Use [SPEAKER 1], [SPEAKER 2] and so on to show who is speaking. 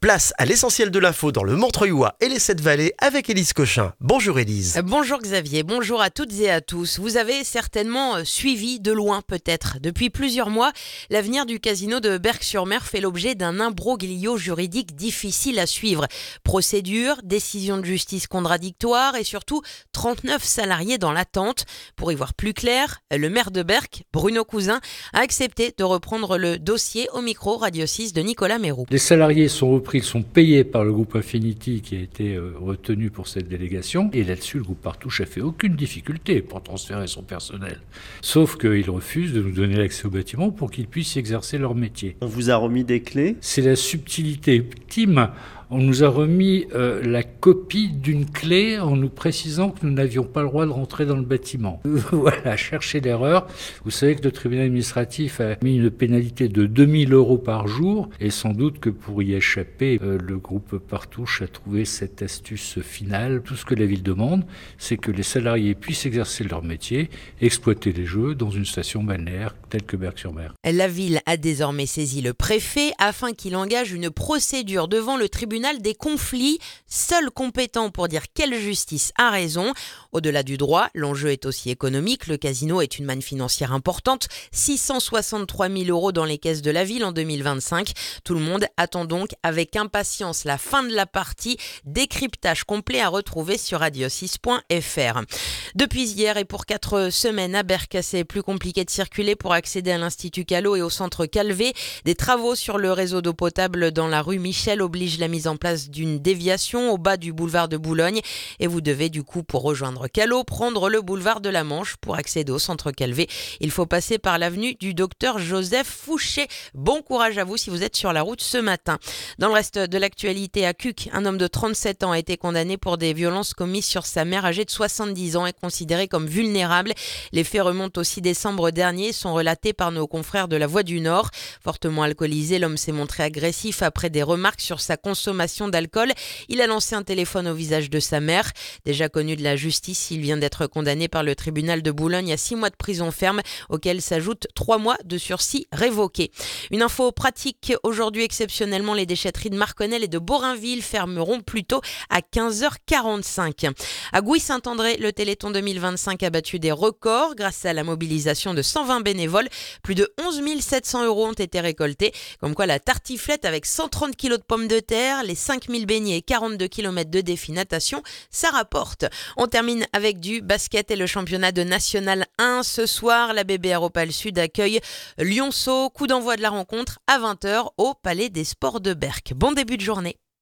[SPEAKER 1] Place à l'essentiel de l'info dans le Montreuilois et les 7 vallées avec Élise Cochin. Bonjour Élise.
[SPEAKER 2] Bonjour Xavier, bonjour à toutes et à tous. Vous avez certainement suivi de loin peut-être. Depuis plusieurs mois, l'avenir du casino de Berck-sur-Mer fait l'objet d'un imbroglio juridique difficile à suivre. Procédure, décision de justice contradictoire et surtout 39 salariés dans l'attente. Pour y voir plus clair, le maire de Berck, Bruno Cousin, a accepté de reprendre le dossier au micro Radio 6 de Nicolas Méroux.
[SPEAKER 3] Les salariés sont repris, ils sont payés par le groupe Infinity qui a été retenu pour cette délégation. Et là-dessus, le groupe Partouche n'a fait aucune difficulté pour transférer son personnel. Sauf qu'ils refusent de nous donner l'accès au bâtiment pour qu'ils puissent exercer leur métier.
[SPEAKER 4] On vous a remis des clés ?
[SPEAKER 3] C'est la subtilité ultime. On nous a remis la copie d'une clé en nous précisant que nous n'avions pas le droit de rentrer dans le bâtiment. Voilà, cherchez l'erreur. Vous savez que le tribunal administratif a mis une pénalité de 2000 € par jour et sans doute que pour y échapper, le groupe Partouche a trouvé cette astuce finale. Tout ce que la ville demande, c'est que les salariés puissent exercer leur métier, exploiter les jeux dans une station balnéaire telle que Berck-sur-Mer.
[SPEAKER 2] La ville a désormais saisi le préfet afin qu'il engage une procédure devant le tribunal des conflits, seul compétent pour dire quelle justice a raison. Au-delà du droit, l'enjeu est aussi économique. Le casino est une manne financière importante, 663 000 € dans les caisses de la ville en 2025. Tout le monde attend donc avec impatience la fin de la partie. Décryptage complet à retrouver sur radio6.fr. Depuis hier et pour 4 semaines à Berck, c'est plus compliqué de circuler pour accéder à l'Institut Callot et au centre Calvé. Des travaux sur le réseau d'eau potable dans la rue Michel obligent la mise en place d'une déviation au bas du boulevard de Boulogne et vous devez du coup, pour rejoindre Callot, prendre le boulevard de la Manche. Pour accéder au centre Calvé, il faut passer par l'avenue du docteur Joseph Fouché. Bon courage à vous si vous êtes sur la route ce matin. Dans le reste de l'actualité, à Cuques, un homme de 37 ans a été condamné pour des violences commises sur sa mère âgée de 70 ans et considéré comme vulnérable. Les faits remontent au 6 décembre dernier et sont relatés par nos confrères de La Voix du Nord. Fortement alcoolisé, l'homme s'est montré agressif après des remarques sur sa consommation d'alcool. Il a lancé un téléphone au visage de sa mère. Déjà connu de la justice, il vient d'être condamné par le tribunal de Boulogne à 6 mois de prison ferme, auquel s'ajoutent 3 mois de sursis révoqués. Une info pratique, aujourd'hui exceptionnellement, les déchetteries de Marconnel et de Borainville fermeront plus tôt à 15h45. À Gouy-Saint-André, le Téléthon 2025 a battu des records grâce à la mobilisation de 120 bénévoles. Plus de 11 700 € ont été récoltés. Comme quoi la tartiflette avec 130 kg de pommes de terre, les 5000 beignets et 42 km de défi natation, ça rapporte. On termine avec du basket et le championnat de National 1. Ce soir, la BBR Opale Sud accueille Lyonceau. Coup d'envoi de la rencontre à 20h au Palais des Sports de Berck. Bon début de journée.